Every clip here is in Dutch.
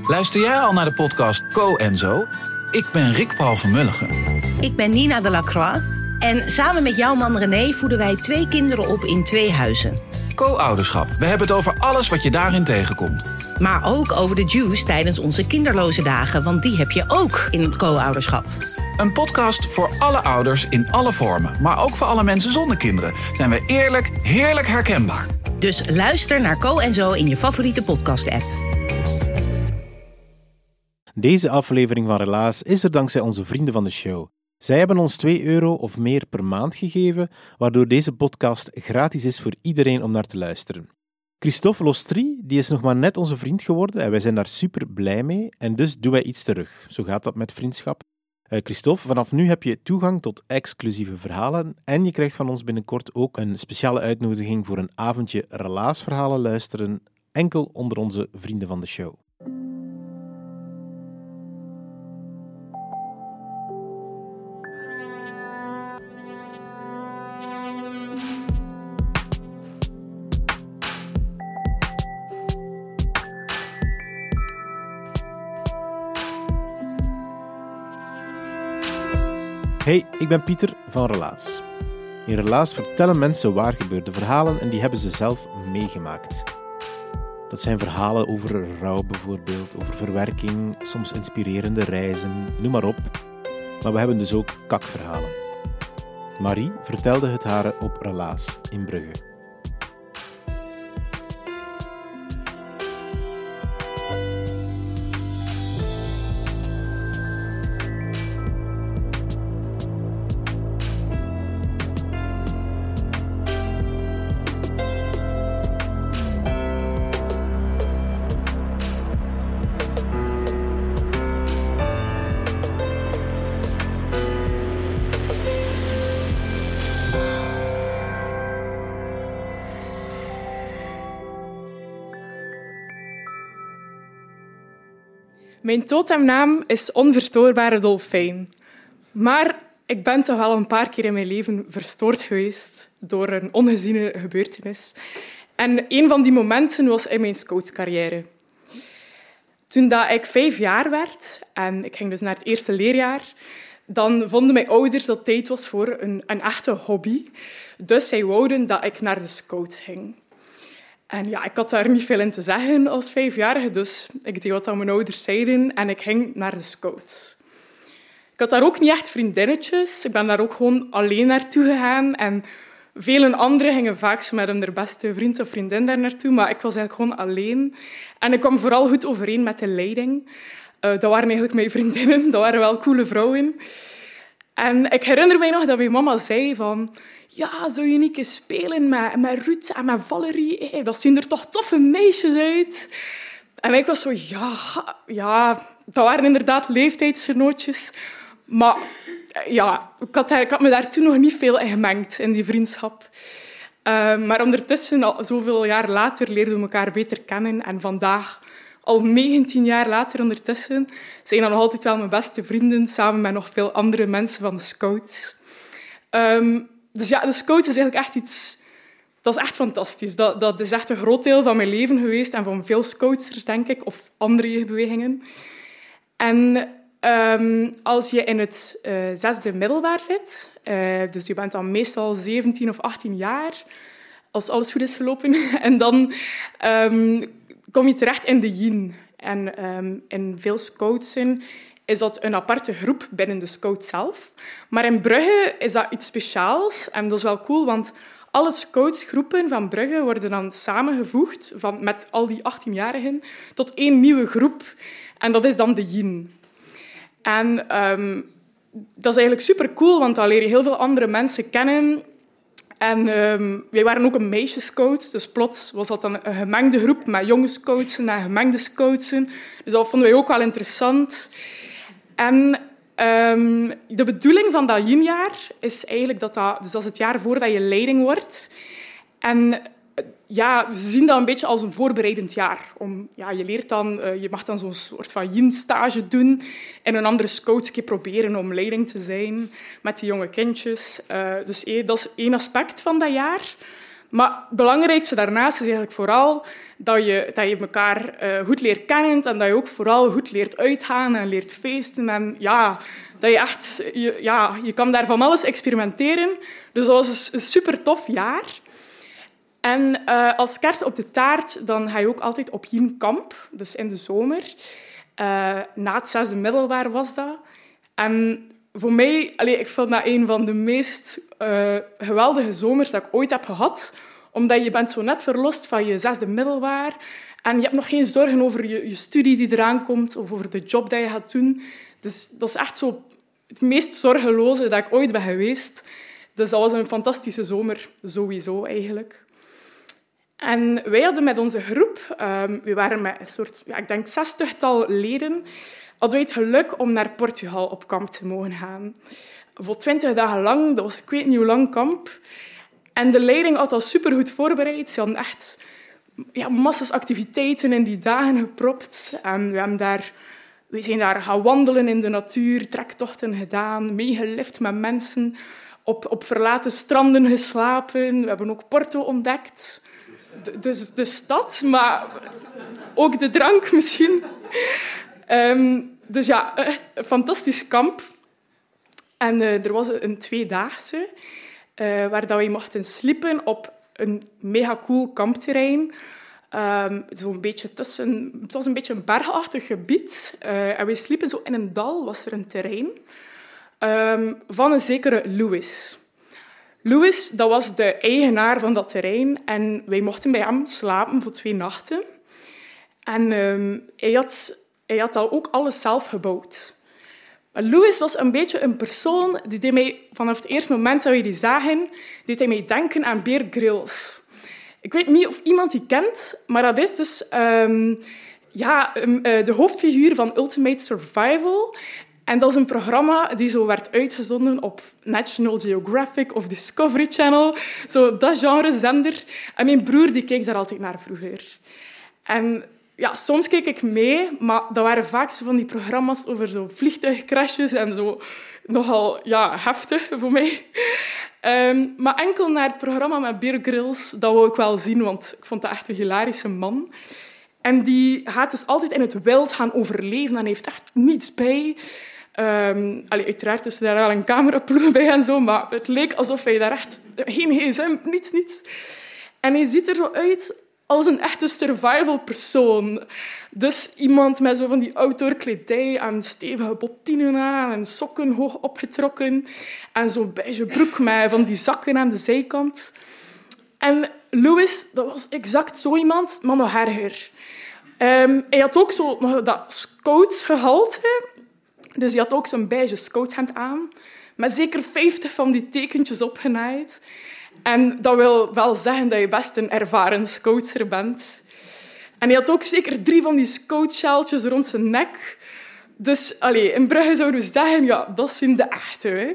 Luister jij al naar de podcast Co en Zo? Ik ben Rick Paul van Mulligen. Ik ben Nina de Lacroix. En samen met jouw man René voeden wij 2 kinderen op in 2 huizen. Co-ouderschap. We hebben het over alles wat je daarin tegenkomt. Maar ook over de juice tijdens onze kinderloze dagen. Want die heb je ook in het co-ouderschap. Een podcast voor alle ouders in alle vormen. Maar ook voor alle mensen zonder kinderen. Zijn we eerlijk, heerlijk herkenbaar. Dus luister naar Co en Zo in je favoriete podcast-app. Deze aflevering van Relaas is er dankzij onze vrienden van de show. Zij hebben ons €2 of meer per maand gegeven, waardoor deze podcast gratis is voor iedereen om naar te luisteren. Christophe Lostrie, die is nog maar net onze vriend geworden en wij zijn daar super blij mee en dus doen wij iets terug. Zo gaat dat met vriendschap. Christophe, vanaf nu heb je toegang tot exclusieve verhalen en je krijgt van ons binnenkort ook een speciale uitnodiging voor een avondje Relaasverhalen luisteren, enkel onder onze vrienden van de show. Hey, ik ben Pieter van Relaas. In Relaas vertellen mensen waargebeurde verhalen en die hebben ze zelf meegemaakt. Dat zijn verhalen over rouw bijvoorbeeld, over verwerking, soms inspirerende reizen, noem maar op. Maar we hebben dus ook kakverhalen. Marie vertelde het hare op Relaas in Brugge. Mijn totemnaam is Onvertoorbare Dolfijn. Maar ik ben toch wel een paar keer in mijn leven verstoord geweest door een ongeziene gebeurtenis. En een van die momenten was in mijn scoutscarrière. Toen dat ik 5 jaar werd en ik ging dus naar het eerste leerjaar, dan vonden mijn ouders dat het tijd was voor een echte hobby. Dus zij wouden dat ik naar de scouts ging. En ja, ik had daar niet veel in te zeggen als 5-jarige, dus ik deed wat mijn ouders zeiden en ik ging naar de scouts. Ik had daar ook niet echt vriendinnetjes. Ik ben daar ook gewoon alleen naartoe gegaan. En vele anderen gingen vaak met hun beste vriend of vriendin daar naartoe, maar ik was eigenlijk gewoon alleen. En ik kwam vooral goed overeen met de leiding. Dat waren eigenlijk mijn vriendinnen, dat waren wel coole vrouwen. En ik herinner mij nog dat mijn mama zei van... Ja, zou je niet eens spelen met Ruud en met Valerie? Hey, dat zien er toch toffe meisjes uit? En ik was zo, ja, dat waren inderdaad leeftijdsgenootjes. Maar ja, ik had me daar toen nog niet veel in gemengd, in die vriendschap. Maar ondertussen, al zoveel jaar later, leerden we elkaar beter kennen. En vandaag, al 19 jaar later ondertussen, zijn dan nog altijd wel mijn beste vrienden, samen met nog veel andere mensen van de scouts. Dus ja, de scouts is eigenlijk echt iets... Dat is echt fantastisch. Dat is echt een groot deel van mijn leven geweest en van veel scouters, denk ik, of andere jeugdbewegingen. En als je in het 6e middelbaar zit, dus je bent dan meestal 17 of 18 jaar, als alles goed is gelopen, en dan kom je terecht in de Yin. En in veel scoutsen is dat een aparte groep binnen de scout zelf. Maar in Brugge is dat iets speciaals. En dat is wel cool, want alle scoutsgroepen van Brugge worden dan samengevoegd met al die 18-jarigen tot 1 nieuwe groep. En dat is dan de Yin. En dat is eigenlijk supercool, want dan leer je heel veel andere mensen kennen. En wij waren ook een meisjesscout, dus plots was dat dan een gemengde groep met jonge scoutsen en gemengde scoutsen. Dus dat vonden wij ook wel interessant. En de bedoeling van dat Yin-jaar is eigenlijk dus dat is het jaar voordat je leiding wordt. En ja, we zien dat een beetje als een voorbereidend jaar. Je leert dan, je mag dan zo'n soort van Yin-stage doen en een andere scout proberen om leiding te zijn met die jonge kindjes. Dus dat is 1 aspect van dat jaar. Maar het belangrijkste daarnaast is eigenlijk vooral dat je elkaar goed leert kennen en dat je ook vooral goed leert uitgaan en leert feesten. En ja, dat je echt... je kan daar van alles experimenteren. Dus dat was een super tof jaar. En als kers op de taart dan ga je ook altijd op Jienkamp, dus in de zomer. Na het 6e middelbaar was dat. En voor mij, ik vond dat een van de meest geweldige zomers dat ik ooit heb gehad. Omdat je bent zo net verlost van je 6e middelbaar. En je hebt nog geen zorgen over je studie die eraan komt of over de job die je gaat doen. Dus dat is echt zo het meest zorgeloze dat ik ooit ben geweest. Dus dat was een fantastische zomer, sowieso eigenlijk. En wij hadden met onze groep, we waren met een soort, ik denk 60-tal leden, hadden wij het geluk om naar Portugal op kamp te mogen gaan. Voor 20 dagen lang, dat was ik weet niet hoe lang kamp. En de leiding had al supergoed voorbereid. Ze hadden echt massas activiteiten in die dagen gepropt. En we zijn daar gaan wandelen in de natuur, trektochten gedaan, meegelift met mensen, op verlaten stranden geslapen. We hebben ook Porto ontdekt. Dus de stad, maar ook de drank misschien. Dus ja, een fantastisch kamp. En er was een 2-daagse waar dat we mochten sliepen op een mega cool kampterrein. Zo'n beetje het was een beetje een bergachtig gebied. En we sliepen zo in een dal, was er een terrein, van een zekere Louis. Louis, dat was de eigenaar van dat terrein en wij mochten bij hem slapen voor 2 nachten. En hij had al ook alles zelf gebouwd. Maar Louis was een beetje een persoon die deed mij, vanaf het eerste moment dat we die zagen, deed hij mij denken aan Bear Grylls. Ik weet niet of iemand die kent, maar dat is dus de hoofdfiguur van Ultimate Survival. En dat is een programma die zo werd uitgezonden op National Geographic of Discovery Channel. Zo dat genre zender. En mijn broer die keek daar altijd naar vroeger. En ja, soms keek ik mee, maar dat waren vaak zo van die programma's over zo vliegtuigcrashes en zo nogal heftig voor mij. Maar enkel naar het programma met Bear Grylls, dat wou ik wel zien, want ik vond dat echt een hilarische man. En die gaat dus altijd in het wild gaan overleven en heeft echt niets bij. Uiteraard is er daar wel een cameraploeg bij en zo, maar het leek alsof hij daar echt... Geen gsm, niets. En hij ziet er zo uit als een echte survival persoon. Dus iemand met zo van die outdoor kledij en stevige bottinen aan en sokken hoog opgetrokken en zo'n beige broek met van die zakken aan de zijkant. En Louis, dat was exact zo iemand, maar nog erger. Hij had ook zo nog dat scoutsgehalte. Dus hij had ook zo'n beige scoutshemd aan, met zeker 50 van die tekentjes opgenaaid. En dat wil wel zeggen dat je best een ervaren scoutser bent. En hij had ook zeker 3 van die scoutsjaaltjes rond zijn nek. Dus in Brugge zouden we zeggen, ja, dat zijn de echte. Hè.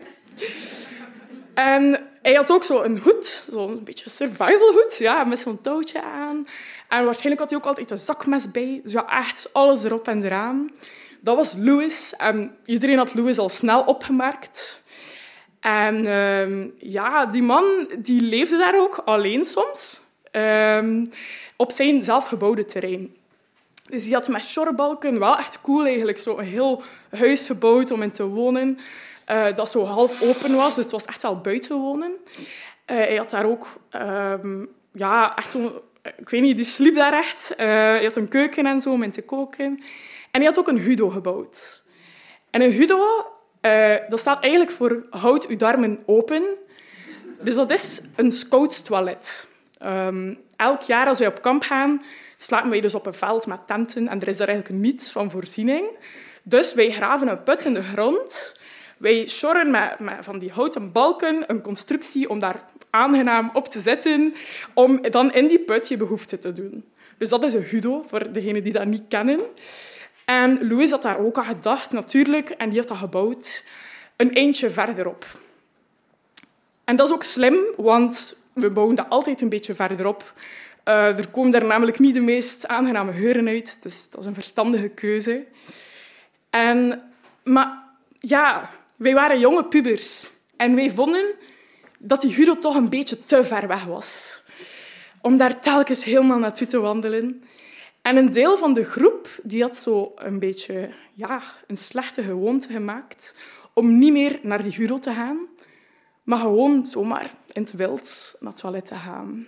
En hij had ook zo een hoed, zo'n beetje survival hoed, ja, met zo'n touwtje aan. En waarschijnlijk had hij ook altijd een zakmes bij. Dus ja, echt alles erop en eraan. Dat was Louis. En iedereen had Louis al snel opgemerkt. En die man die leefde daar ook alleen soms. Op zijn zelfgebouwde terrein. Dus hij had met sjorbalken, wel echt cool eigenlijk, zo een heel huis gebouwd om in te wonen. Dat zo half open was, dus het was echt wel buiten wonen. Hij had daar ook echt zo'n... Ik weet niet, die sliep daar echt. Hij had een keuken en zo om in te koken. En hij had ook een hudo gebouwd. En een hudo, dat staat eigenlijk voor houd uw darmen open. Dus dat is een scoutstoilet. Elk jaar als wij op kamp gaan, slapen wij dus op een veld met tenten en er is daar eigenlijk niets van voorziening. Dus wij graven een put in de grond. Wij sjorren met van die houten balken een constructie om daar aangenaam op te zitten, om dan in die put je behoefte te doen. Dus dat is een hudo, voor degenen die dat niet kennen. En Louis had daar ook aan gedacht, natuurlijk, en die had dat gebouwd een eindje verderop. En dat is ook slim, want we bouwen dat altijd een beetje verderop. Er komen daar namelijk niet de meest aangename geuren uit, dus dat is een verstandige keuze. Maar ja, wij waren jonge pubers en wij vonden dat die hudo toch een beetje te ver weg was. om daar telkens helemaal naartoe te wandelen. En een deel van de groep die had zo een beetje een slechte gewoonte gemaakt om niet meer naar die Huro te gaan, maar gewoon zomaar in het wild naar het toilet te gaan.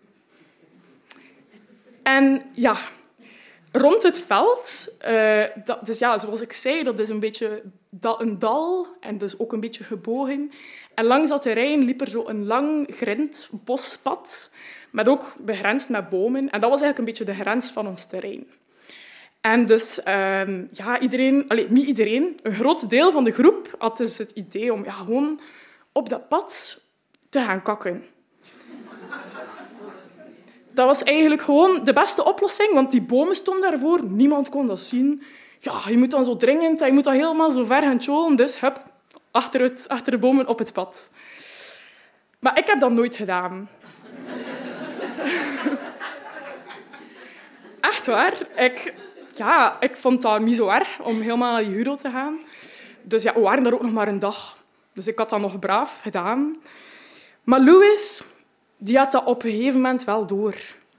En ja, rond het veld, dus ja, zoals ik zei, dat is een beetje een dal en dus ook een beetje gebogen. En langs dat terrein liep er zo een lang grindbospad, met ook begrensd met bomen. En dat was eigenlijk een beetje de grens van ons terrein. En dus niet iedereen, een groot deel van de groep had dus het idee om gewoon op dat pad te gaan kakken. Dat was eigenlijk gewoon de beste oplossing, want die bomen stonden daarvoor. Niemand kon dat zien. Ja, je moet dan zo dringend en je moet dan helemaal zo ver gaan tjolen. Dus hup, achter de bomen op het pad. Maar ik heb dat nooit gedaan. Echt waar. Ik vond dat niet zo erg om helemaal naar die Huro te gaan. Dus ja, we waren daar ook nog maar een dag. Dus ik had dat nog braaf gedaan. Maar Louis, die had dat op een gegeven moment wel door.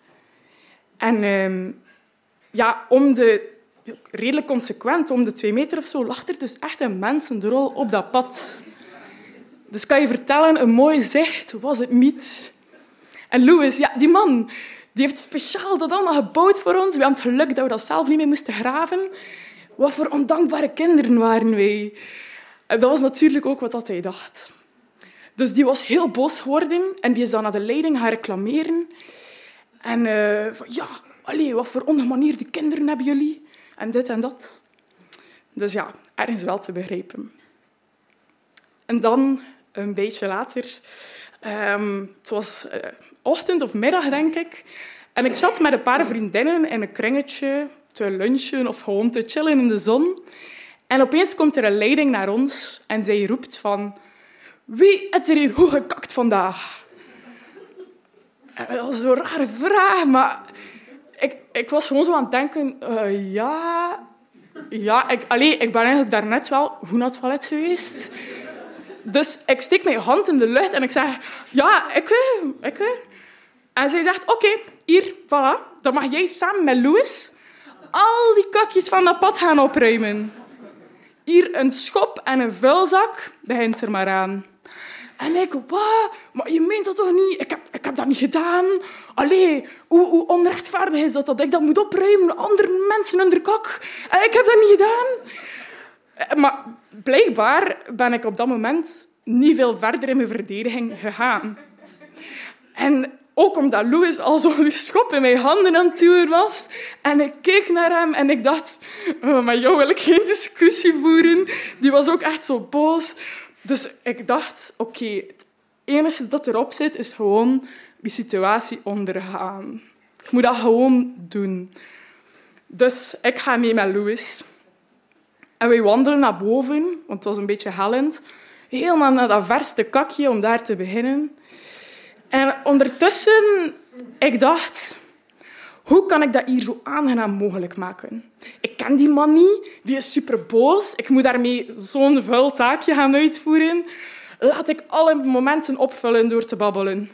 En redelijk consequent, om de 2 meter of zo, lag er dus echt een mensendrol op dat pad. Dus kan je vertellen, een mooi zicht was het niet. En Louis, die man, die heeft speciaal dat allemaal gebouwd voor ons. We hadden het geluk dat we dat zelf niet meer moesten graven. Wat voor ondankbare kinderen waren wij. En dat was natuurlijk ook wat hij dacht. Dus die was heel boos geworden en die is dan naar de leiding gaan reclameren. En wat voor ongemanierde kinderen hebben jullie? En dit en dat. Dus ja, ergens wel te begrijpen. En dan, een beetje later, het was ochtend of middag, denk ik. En ik zat met een paar vriendinnen in een kringetje te lunchen of gewoon te chillen in de zon. En opeens komt er een leiding naar ons en zij roept van... Wie heeft er hier hoe gekakt vandaag? En dat was zo'n rare vraag, maar ik was gewoon zo aan het denken... ik ben eigenlijk daarnet wel goed naar het toilet geweest. Dus ik steek mijn hand in de lucht en ik zeg... Ja, ik. En zij zegt... Oké, hier, voilà. Dan mag jij samen met Louis al die kakjes van dat pad gaan opruimen. Hier een schop en een vuilzak. Begint er maar aan. En ik, wat? Maar je meent dat toch niet? Ik heb dat niet gedaan. Allee, hoe onrechtvaardig is dat ik dat moet opruimen? Andere mensen hun kak. Ik heb dat niet gedaan. Maar blijkbaar ben ik op dat moment niet veel verder in mijn verdediging gegaan. En ook omdat Louis al zo'n schop in mijn handen aan het duwen was. En ik keek naar hem en ik dacht... met jou wil ik geen discussie voeren. Die was ook echt zo boos. Dus ik dacht, oké, het enige dat erop zit, is gewoon die situatie ondergaan. Ik moet dat gewoon doen. Dus ik ga mee met Louis. En wij wandelen naar boven, want het was een beetje hellend. Helemaal naar dat verste kakje om daar te beginnen. En ondertussen, ik dacht... Hoe kan ik dat hier zo aangenaam mogelijk maken? Ik ken die man niet, die is superboos. Ik moet daarmee zo'n vuil taakje gaan uitvoeren. Laat ik alle momenten opvullen door te babbelen.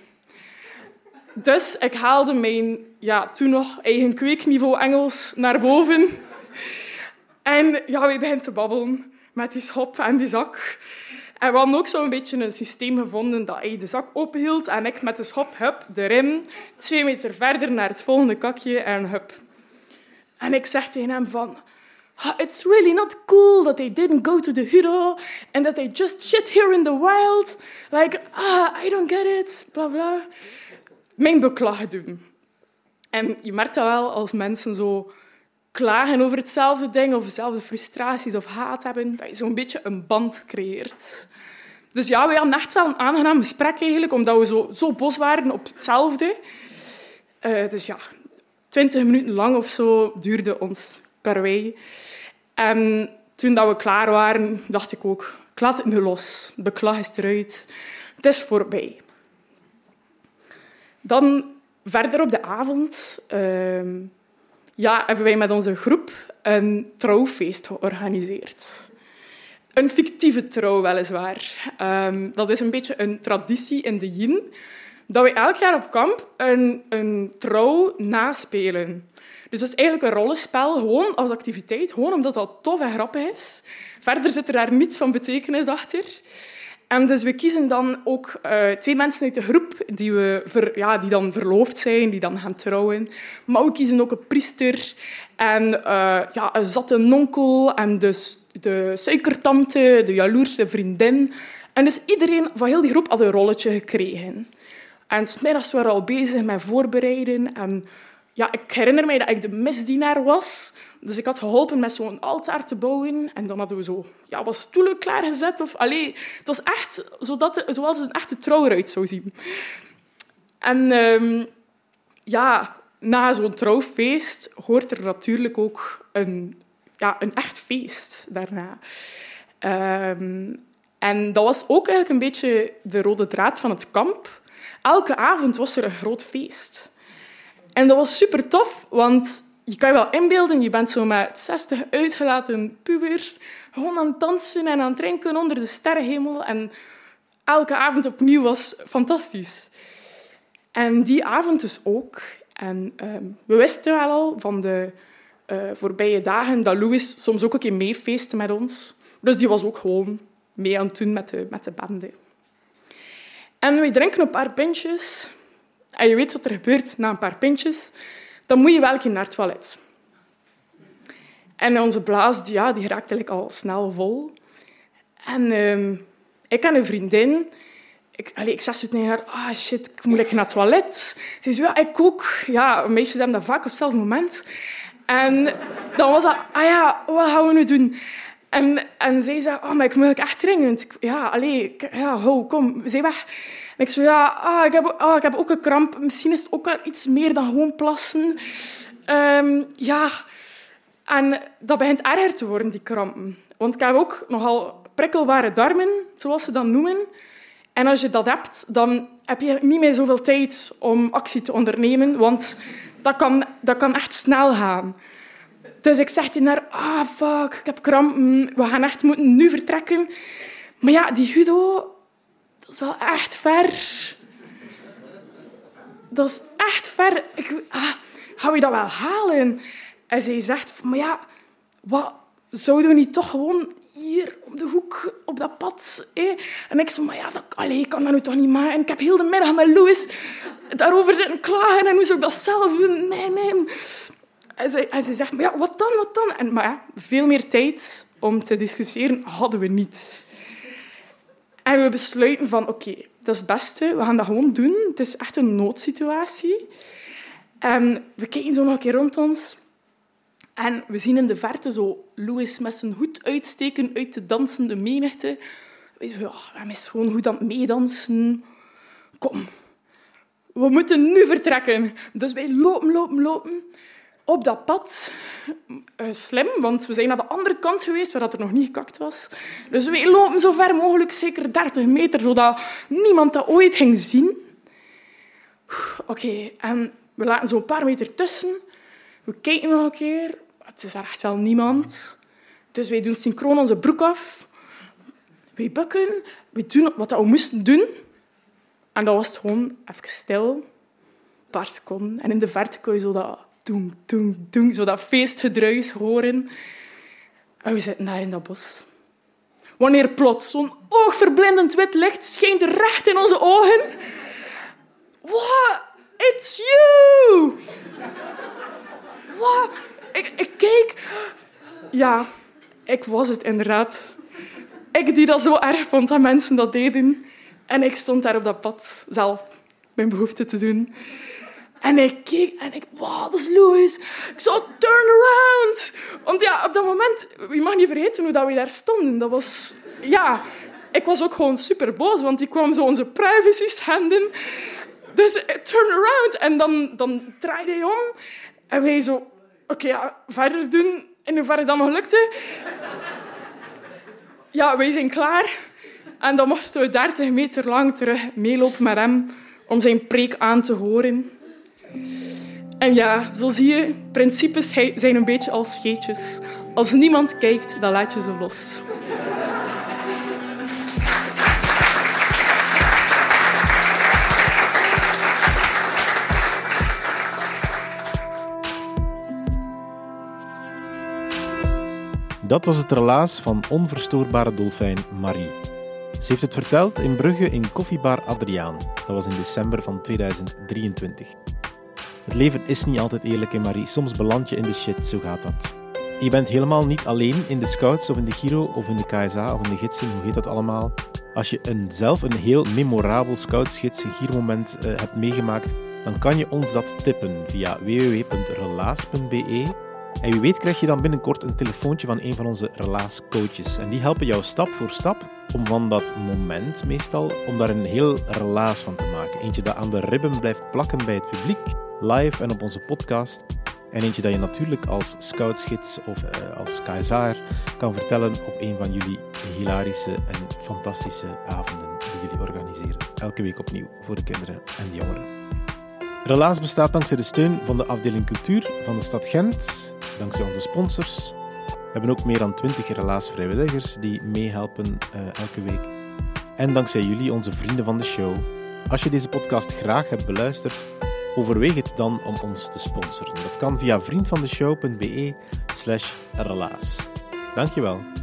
Dus ik haalde mijn toen nog eigen kweekniveau Engels naar boven. En we beginnen te babbelen met die schop en die zak. En we hadden ook zo'n beetje een systeem gevonden dat hij de zak openhield en ik met de schop, hup, erin, 2 meter verder naar het volgende kakje en hup. En ik zeg tegen hem van... It's really not cool that they didn't go to the Huro and that they just shit here in the wild. Like, I don't get it, bla bla. Mijn beklag doen. En je merkt dat wel als mensen zo klagen over hetzelfde ding of dezelfde frustraties of haat hebben, dat je zo'n beetje een band creëert. Dus we hadden echt wel een aangenaam gesprek eigenlijk, omdat we zo boos waren op hetzelfde. 20 minuten lang of zo duurde ons karwei. En toen dat we klaar waren, dacht ik ook, ik laat het nu los. Het beklag is eruit. Het is voorbij. Dan verder op de avond hebben wij met onze groep een trouwfeest georganiseerd. Een fictieve trouw, weliswaar. Dat is een beetje een traditie in de Yin. dat we elk jaar op kamp een trouw naspelen. Dus dat is eigenlijk een rollenspel, gewoon als activiteit, gewoon omdat dat tof en grappig is. Verder zit er daar niets van betekenis achter. En dus we kiezen dan ook 2 mensen uit de groep die dan verloofd zijn, die dan gaan trouwen. Maar we kiezen ook een priester en een zatte nonkel en de suikertante, de jaloerse vriendin. En dus iedereen van heel die groep had een rolletje gekregen. En 's middags waren we al bezig met voorbereiden. En ik herinner mij dat ik de misdienaar was. Dus ik had geholpen met zo'n altaar te bouwen. En dan hadden we zo wat stoelen klaargezet. Het was echt zoals een echte trouw eruit zou zien. En na zo'n trouwfeest hoort er natuurlijk ook een echt feest daarna. En dat was ook eigenlijk een beetje de rode draad van het kamp. Elke avond was er een groot feest. En dat was super tof, want je kan je wel inbeelden, je bent zo met 60 uitgelaten pubers gewoon aan het dansen en aan het drinken onder de sterrenhemel. En elke avond opnieuw was fantastisch. En die avond dus ook. En we wisten wel al van de voorbije dagen dat Louis soms ook een keer meefeestte met ons. Dus die was ook gewoon mee aan het doen met de bende. En we drinken een paar pintjes. En je weet wat er gebeurt na een paar pintjes. Dan moet je wel een keer naar het toilet. En onze blaas die raakt eigenlijk al snel vol. En ik en een vriendin... Ik zeg zo tegen haar, shit, ik moet naar het toilet. Ze zei, ja, ik ook. Ja, meisjes hebben dat vaak op hetzelfde moment. En dan was dat, wat gaan we nu doen? En zij zei, maar ik moet echt dringend. Kom, zij weg. En ik zei, ik heb ook een kramp. Misschien is het ook wel iets meer dan gewoon plassen. En dat begint erger te worden, die krampen. Want ik heb ook nogal prikkelbare darmen, zoals ze dat noemen. En als je dat hebt, dan heb je niet meer zoveel tijd om actie te ondernemen, want dat kan echt snel gaan. Dus ik zeg tegen haar, fuck, ik heb krampen, we gaan echt moeten nu vertrekken. Maar ja, die Guido, dat is wel echt ver. Dat is echt ver. Gaan we dat wel halen? En zij zegt, maar ja, wat, zouden we niet toch gewoon hier op de hoek, op dat pad? En ik zei, maar ja, ik kan dat nu toch niet maken. Ik heb heel de middag met Louis daarover zitten klagen en hoe zou ik dat zelf doen? Nee. En ze zegt, maar ja, wat dan? Maar ja, veel meer tijd om te discussiëren hadden we niet. En we besluiten van, oké, dat is het beste. We gaan dat gewoon doen. Het is echt een noodsituatie. En we kijken zo nog een keer rond ons. En we zien in de verte zo Louis met zijn hoed uitsteken uit de dansende menigte. Hij is gewoon goed aan het meedansen. Kom, we moeten nu vertrekken. Dus wij lopen op dat pad. Slim, want we zijn naar de andere kant geweest, waar het er nog niet gekakt was. Dus wij lopen zo ver mogelijk, zeker 30 meter, zodat niemand dat ooit ging zien. Oké, en we laten zo een paar meter tussen. We kijken nog een keer. Het is daar echt wel niemand. Dus wij doen synchroon onze broek af. Wij bukken. We doen wat we moesten doen. En dan was het gewoon even stil. Een paar seconden. En in de verte kon je zo dat doeng, doeng, doeng, zo dat feestgedruis horen. En we zitten daar in dat bos. Wanneer plots zo'n oogverblindend wit licht schijnt recht in onze ogen. What? It's you! Wat? Ik keek. Ja, ik was het inderdaad. Ik die dat zo erg vond dat mensen dat deden. En ik stond daar op dat pad zelf mijn behoefte te doen. En ik keek en wow, dat is Louis. Ik zou turn around. Want ja, op dat moment, je mag niet vergeten hoe dat we daar stonden. Dat was, ja, ik was ook gewoon super boos, want die kwam zo onze privacy schenden. Dus turn around. En dan draaide hij om. En wij zo, verder doen in hoeverre dat nog lukte. Ja, wij zijn klaar. En dan mochten we 30 meter lang terug meelopen met hem om zijn preek aan te horen. En ja, zo zie je, principes zijn een beetje als scheetjes. Als niemand kijkt, dan laat je ze los. dat was het relaas van onverstoorbare dolfijn Marie. Ze heeft het verteld in Brugge in koffiebar Adriaan. Dat was in december van 2023. Het leven is niet altijd eerlijk, Marie. Soms beland je in de shit, zo gaat dat. Je bent helemaal niet alleen in de scouts of in de Giro of in de KSA of in de gidsen, hoe heet dat allemaal. Als je zelf een heel memorabel scoutsgids Giro-moment hebt meegemaakt, dan kan je ons dat tippen via www.relaas.be. En wie weet krijg je dan binnenkort een telefoontje van een van onze relaascoaches. En die helpen jou stap voor stap om van dat moment meestal, om daar een heel relaas van te maken. Eentje dat aan de ribben blijft plakken bij het publiek, live en op onze podcast. En eentje dat je natuurlijk als scoutsgids of als KSA'er kan vertellen op een van jullie hilarische en fantastische avonden die jullie organiseren. Elke week opnieuw voor de kinderen en de jongeren. Relaas bestaat dankzij de steun van de afdeling cultuur van de stad Gent, dankzij onze sponsors. We hebben ook meer dan 20 Relaas-vrijwilligers die meehelpen elke week. En dankzij jullie, onze vrienden van de show. Als je deze podcast graag hebt beluisterd, overweeg het dan om ons te sponsoren. Dat kan via vriendvandeshow.be/relaas. Dankjewel.